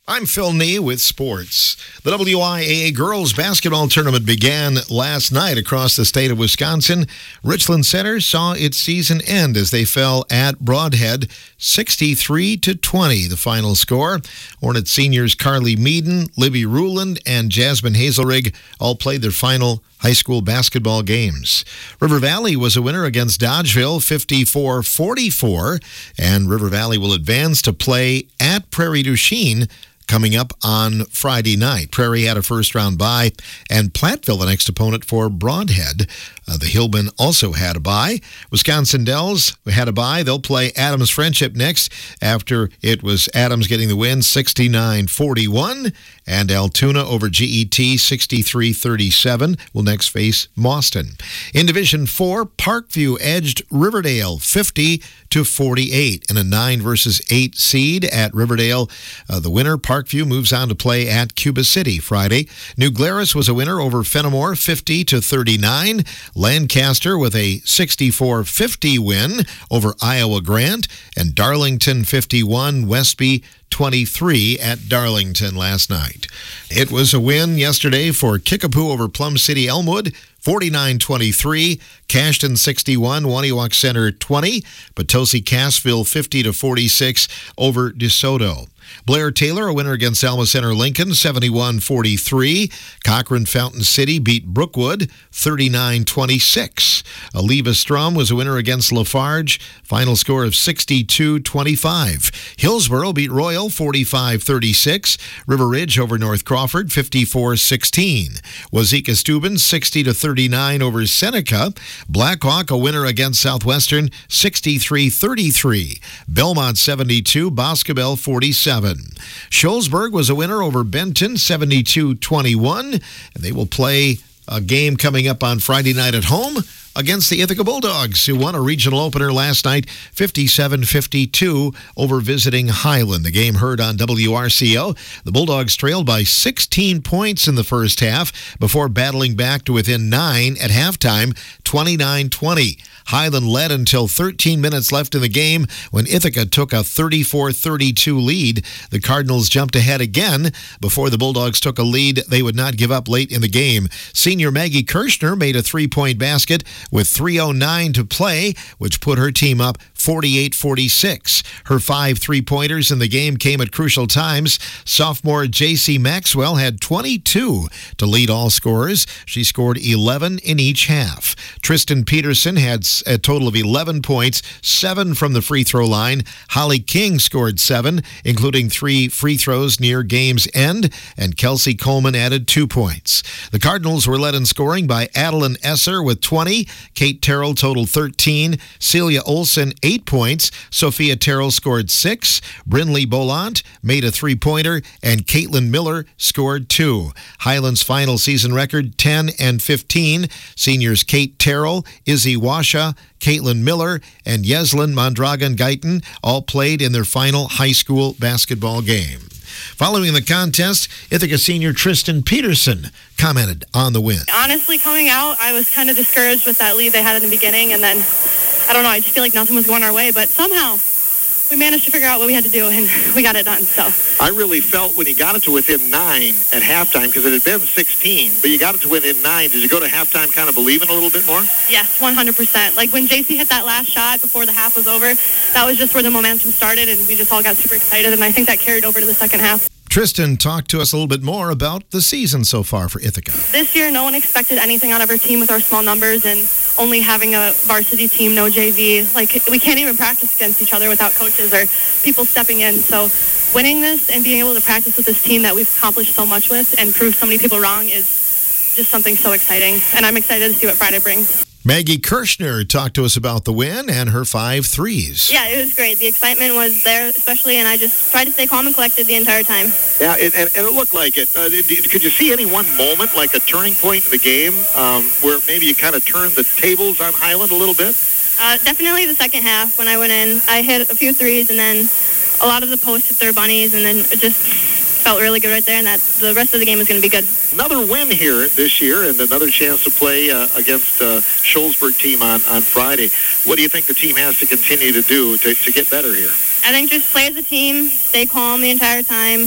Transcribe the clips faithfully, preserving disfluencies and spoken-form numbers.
I'm Phil Nee with sports. The W I A A girls basketball tournament began last night across the state of Wisconsin. Richland Center saw its season end as they fell at Broadhead sixty-three to twenty, the final score. Hornet seniors Carly Meaden, Libby Ruland, and Jasmine Hazelrig all played their final high school basketball games. River Valley was a winner against Dodgeville fifty-four forty-four, and River Valley will advance to play at Prairie du Chien coming up on Friday night. Prairie had a first-round bye, and Platteville the next opponent for Broadhead. Uh, the Hillmen also had a bye. Wisconsin Dells had a bye. They'll play Adams Friendship next after it was Adams getting the win sixty-nine forty-one, and Altoona over G E T sixty-three thirty-seven will next face Mauston. In Division four, Parkview edged Riverdale fifty to forty-eight in a nine versus eight seed at Riverdale. Uh, the winner, Parkview, moves on to play at Cuba City Friday. New Glarus was a winner over Fenimore fifty to thirty-nine. Lancaster with a sixty-four fifty win over Iowa Grant, and Darlington fifty-one, Westby twenty-three at Darlington last night. It was a win yesterday for Kickapoo over Plum City Elmwood, forty-nine twenty-three. Cashton sixty-one, Waniwak Center twenty. Potosi Cassville fifty to forty-six over DeSoto. Blair Taylor, a winner against Alma Center Lincoln, seventy-one forty-three. Cochrane Fountain City beat Brookwood, thirty-nine twenty-six. Aleva Strum was a winner against Lafarge, final score of sixty-two twenty-five. Hillsboro beat Royal, forty-five thirty-six. River Ridge over North Crawford, fifty-four sixteen. Wazeeka Steuben, sixty to thirty-nine over Seneca. Blackhawk, a winner against Southwestern, sixty-three thirty-three. Belmont seventy-two, Boscobel forty-seven. Shullsburg was a winner over Benton, seventy-two twenty-one, and they will play a game coming up on Friday night at home against the Ithaca Bulldogs, who won a regional opener last night, fifty-seven fifty-two over visiting Highland. The game heard on W R C O. The Bulldogs trailed by sixteen points in the first half before battling back to within nine at halftime, twenty-nine twenty. Highland led until thirteen minutes left in the game when Ithaca took a thirty-four thirty-two lead. The Cardinals jumped ahead again before the Bulldogs took a lead they would not give up late in the game. Senior Maggie Kirschner made a three-point basket with three oh nine to play, which put her team up forty-eight forty-six. Her five three-pointers in the game came at crucial times. Sophomore J C Maxwell had twenty-two to lead all scorers. She scored eleven in each half. Tristan Peterson had a total of eleven points, seven from the free throw line. Holly King scored seven, including three free throws near game's end, and Kelsey Coleman added two points. The Cardinals were led in scoring by Adeline Esser with twenty. Kate Terrell totaled thirteen. Celia Olson, eight points. Sophia Terrell scored six. Brinley Bolant made a three-pointer, and Caitlin Miller scored two. Highland's final season record, ten and fifteen. Seniors Kate Terrell, Izzy Washa, Caitlin Miller, and Yeslin Mondragon Guyton all played in their final high school basketball game. Following the contest, Ithaca senior Tristan Peterson commented on the win. Honestly, coming out, I was kind of discouraged with that lead they had in the beginning, and then, I don't know, I just feel like nothing was going our way, but somehow we managed to figure out what we had to do, and we got it done. So I really felt when you got it to within nine at halftime, because it had been sixteen, but you got it to within nine. Did you go to halftime kind of believing a little bit more? Yes, one hundred percent. Like when J C hit that last shot before the half was over, that was just where the momentum started, and we just all got super excited, and I think that carried over to the second half. Tristan talked to us a little bit more about the season so far for Ithaca. This year, no one expected anything out of our team with our small numbers and only having a varsity team, no J V. Like, we can't even practice against each other without coaches or people stepping in. So winning this and being able to practice with this team that we've accomplished so much with and prove so many people wrong is just something so exciting. And I'm excited to see what Friday brings. Maggie Kirschner talked to us about the win and her five threes. Yeah, it was great. The excitement was there, especially, and I just tried to stay calm and collected the entire time. Yeah, it, and, and it looked like it. Uh, could you see any one moment, like a turning point in the game, um, where maybe you kind of turned the tables on Highland a little bit? Uh, definitely the second half when I went in. I hit a few threes, and then a lot of the posts hit their bunnies, and then it just felt really good right there, and that the rest of the game is going to be good. Another win here this year and another chance to play uh, against uh, Shullsburg team on, on Friday. What do you think the team has to continue to do to, to get better here? I think just play as a team, stay calm the entire time,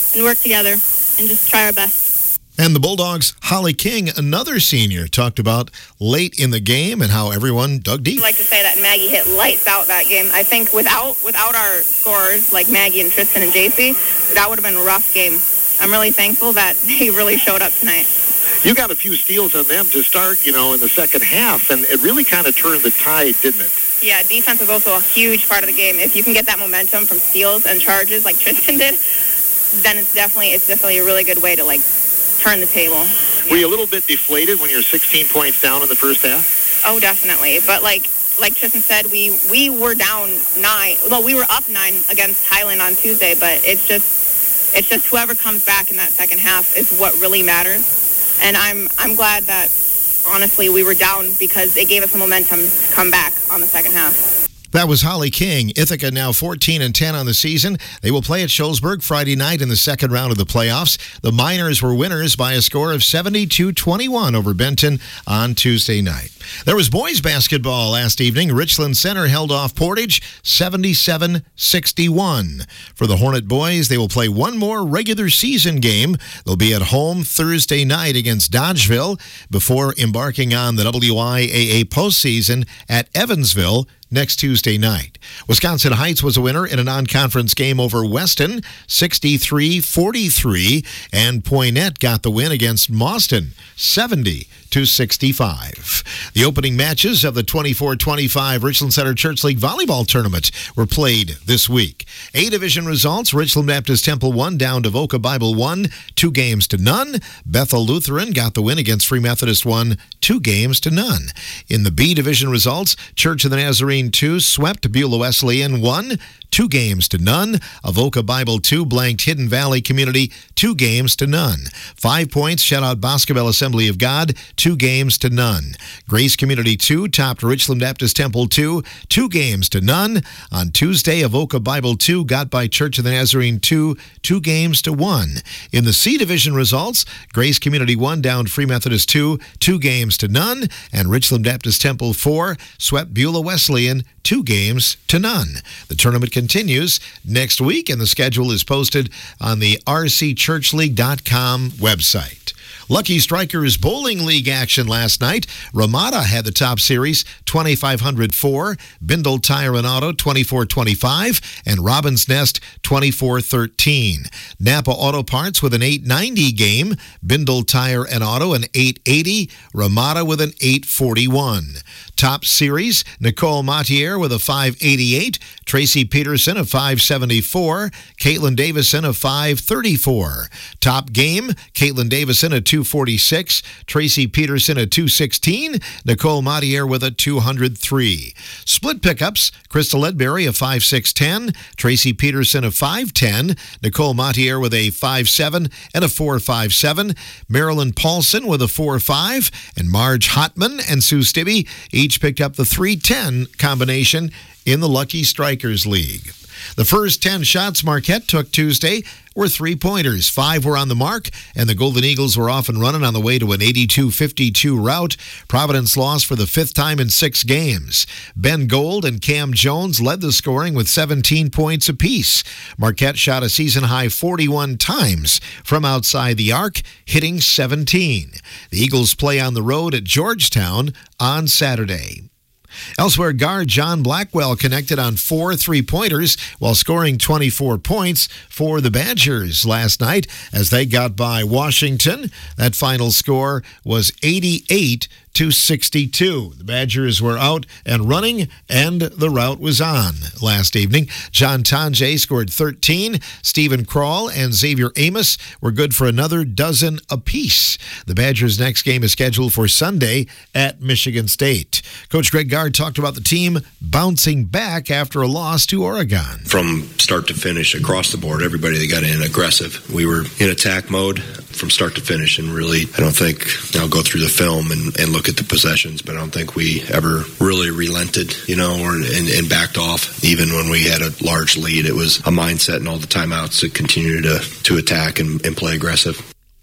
and work together and just try our best. And the Bulldogs' Holly King, another senior, talked about late in the game and how everyone dug deep. I'd like to say that Maggie hit lights out that game. I think without without our scorers like Maggie and Tristan and J C, that would have been a rough game. I'm really thankful that they really showed up tonight. You got a few steals on them to start, you know, in the second half, and it really kind of turned the tide, didn't it? Yeah, defense is also a huge part of the game. If you can get that momentum from steals and charges like Tristan did, then it's definitely it's definitely a really good way to like turn the table. Were you a little bit deflated when you're sixteen points down in the first half? Oh, definitely. But like like Tristan said, we we were down nine. Well, we were up nine against Highland on Tuesday, but it's just it's just whoever comes back in that second half is what really matters. And I'm I'm glad that honestly we were down because it gave us a momentum to come back on the second half. That was Holly King. Ithaca now fourteen and ten on the season. They will play at Shullsburg Friday night in the second round of the playoffs. The Miners were winners by a score of seventy-two twenty-one over Benton on Tuesday night. There was boys basketball last evening. Richland Center held off Portage seventy-seven sixty-one. For the Hornet boys, they will play one more regular season game. They'll be at home Thursday night against Dodgeville before embarking on the W I A A postseason at Evansville next Tuesday night. Wisconsin Heights was a winner in a non-conference game over Weston, sixty-three forty-three, and Poynette got the win against Mauston, seventy to sixty-five. The opening matches of the twenty-four twenty-five Richland Center Church League Volleyball Tournament were played this week. A division results: Richland Baptist Temple one down Avoca Bible one, two games to none. Bethel Lutheran got the win against Free Methodist one, two games to none. In the B division results, Church of the Nazarene two swept Beulah Wesleyan one, two games to none. Avoca Bible two blanked Hidden Valley Community two games to none. Five Points shut out Boscobel Assembly of God two games to none. Grace Community two topped Richland Baptist Temple two, two games to none. On Tuesday, Avoca Bible two got by Church of the Nazarene two, two games to one. In the C division results, Grace Community one downed Free Methodist two, two games to none, and Richland Baptist Temple four swept Beulah Wesleyan two games to none. The tournament continues next week, and the schedule is posted on the r c church league dot com website. Lucky Strikers Bowling League action last night. Ramada had the top series, twenty-five hundred four. Bindle Tire and Auto, twenty-four twenty-five. And Robin's Nest, twenty-four thirteen. Napa Auto Parts with an eight ninety game. Bindle Tire and Auto, an eight eighty. Ramada with an eight forty-one. Top series, Nicole Mattier with a five eighty-eight. Tracy Peterson, a five seventy-four. Caitlin Davison, a five thirty-four. Top game, Caitlin Davison, a two forty-six. Tracy Peterson, a two sixteen. Nicole Mattier with a two oh three. Split pickups, Crystal Ledbury, a five six ten. Tracy Peterson, a five ten. Nicole Mattier with a five seven and a four five seven. Marilyn Paulson with a four five. And Marge Hotman and Sue Stibbe each picked up the three ten combination in the Lucky Strikers League. The first ten shots Marquette took Tuesday were three-pointers. Five were on the mark, and the Golden Eagles were off and running on the way to an eighty-two fifty-two rout. Providence lost for the fifth time in six games. Ben Gold and Cam Jones led the scoring with seventeen points apiece. Marquette shot a season-high forty-one times from outside the arc, hitting seventeen. The Eagles play on the road at Georgetown on Saturday. Elsewhere, guard John Blackwell connected on four three-pointers while scoring twenty-four points for the Badgers last night as they got by Washington. That final score was eighty-eight to sixty-two. The Badgers were out and running, and the rout was on last evening. John Tanjay scored thirteen. Stephen Krall and Xavier Amos were good for another dozen apiece. The Badgers' next game is scheduled for Sunday at Michigan State. Coach Greg Gard talked about the team bouncing back after a loss to Oregon. From start to finish, across the board, everybody that got in aggressive. We were in attack mode from start to finish, and really, I don't think, I'll go through the film and, and look at the possessions, but I don't think we ever really relented, you know, or and, and backed off. Even when we had a large lead, it was a mindset and all the timeouts to continue to, to attack and, and play aggressive.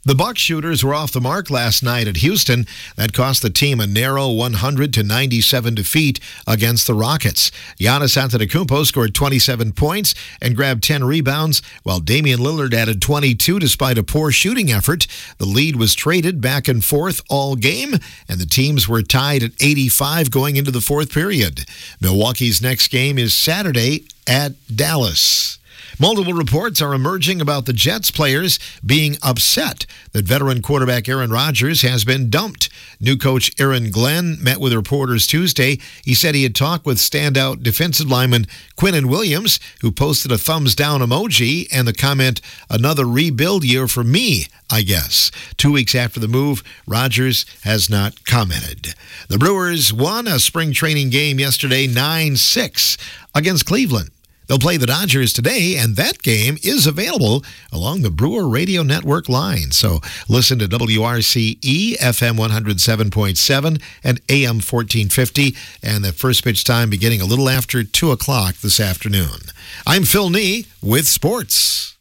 The Bucks shooters were off the mark last night at Houston. That cost the team a narrow one hundred to ninety-seven defeat against the Rockets. Giannis Antetokounmpo scored twenty-seven points and grabbed ten rebounds, while Damian Lillard added twenty-two despite a poor shooting effort. The lead was traded back and forth all game, and the teams were tied at eighty-five going into the fourth period. Milwaukee's next game is Saturday at Dallas. Multiple reports are emerging about the Jets players being upset that veteran quarterback Aaron Rodgers has been dumped. New coach Aaron Glenn met with reporters Tuesday. He said he had talked with standout defensive lineman Quinnen Williams, who posted a thumbs down emoji and the comment, "Another rebuild year for me, I guess." Two weeks after the move, Rodgers has not commented. The Brewers won a spring training game yesterday nine six against Cleveland. They'll play the Dodgers today, and that game is available along the Brewer Radio Network line. So listen to W R C E, F M one oh seven point seven and A M fourteen fifty, and the first pitch time beginning a little after two o'clock this afternoon. I'm Phil Nee with sports.